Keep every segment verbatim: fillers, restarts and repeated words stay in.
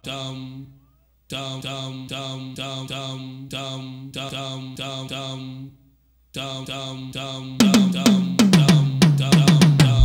dum dum dum dum dum dum dum dum dum dum dum dum dum dum dum dum dum dum dum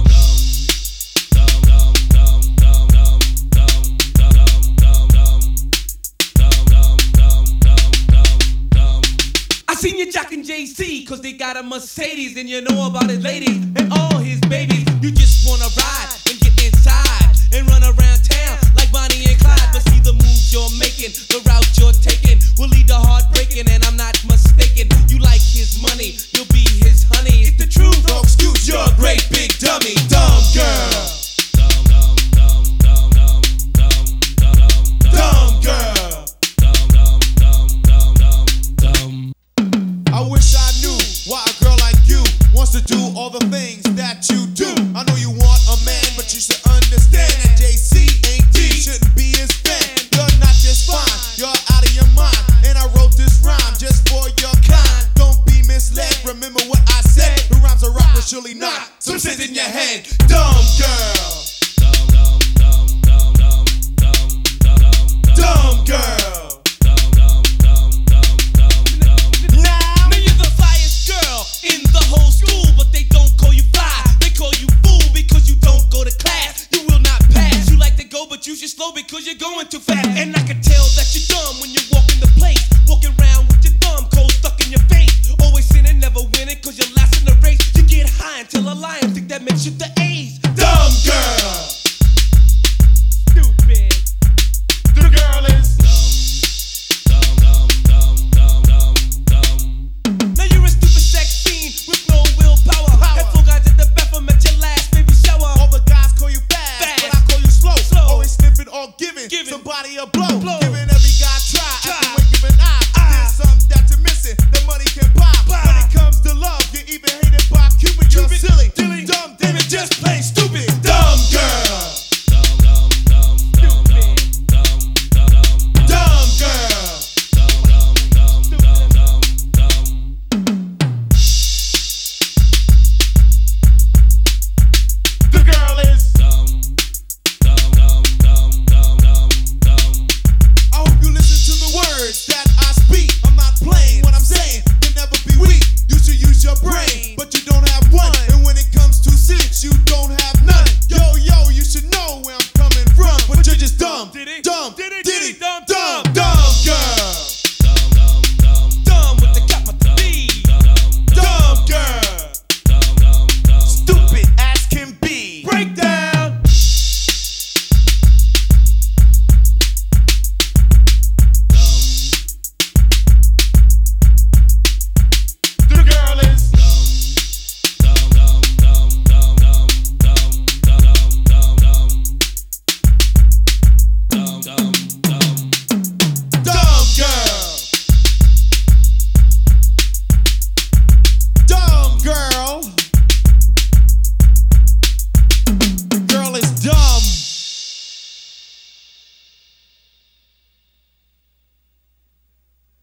seen you jockin' J C, cause they got a Mercedes, and you know about his ladies and all his babies. You just wanna ride and get inside and run around town like Bonnie and Clyde. But see the moves you're making, the route you're taking will lead to heartbreaking, and I'm not mistaken. You like his money, you'll be his honey. It's the truth, no excuse, you're a great big dummy. Dumb girl. Dumb, dumb, dumb, dumb, dumb, dumb, dumb, dumb girl. Dumb, dumb, dumb, dumb, dumb, dumb. I wish I knew why a girl like you wants to do all the things that you do. I know you want a man, but you should understand that J C ain't D, shouldn't be his fan. You're not just fine, you're out of your mind. And I wrote this rhyme just for your kind. Don't be misled, remember what I said. The rhymes are rock, but surely not some sense in your head. Dumb girl. Dumb, dumb, dumb, dumb, dumb, dumb, dumb, dumb girl. In the whole school, but they don't call you fly. They call you fool because you don't go to class. You will not pass. You like to go, but you should slow because you're going too fast. And I can tell that you're dumb when you walk in the place, walking around with your thumb cold stuck in your face. Always sinning, never winning, cause you're last in the race. You get high until a lion think that makes you the A's. Dumb girl. Stupid. The girl is with no willpower. Had four guys at the bathroom at your last baby shower. All the guys call you fast, fast. But I call you slow. slow. Always sniffing or giving, giving. somebody a blow. blow. Giving every guy try, try. After wink of an eye. Ah. There's something that you're missing that money can buy. buy. When it comes to love, you're even hated by Cupid. You're Cupid. silly, Dilly. dumb, damn it, just plain stupid.